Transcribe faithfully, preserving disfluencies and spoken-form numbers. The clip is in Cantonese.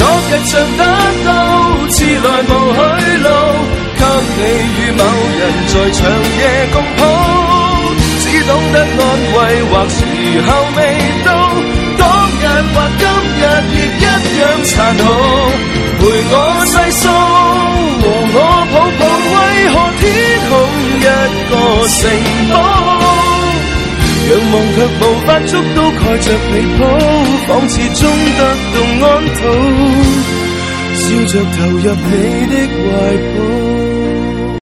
昨日像得到，遲來無去路，給你與某人在長夜共抱，只懂得安慰，或時候未到，當日或今日亦一樣殘酷，陪我細數，和我抱抱，為何天空一個城堡，仰望卻無法捉到，蓋着被鋪，仿似終得到安土，笑着投入你的懷抱。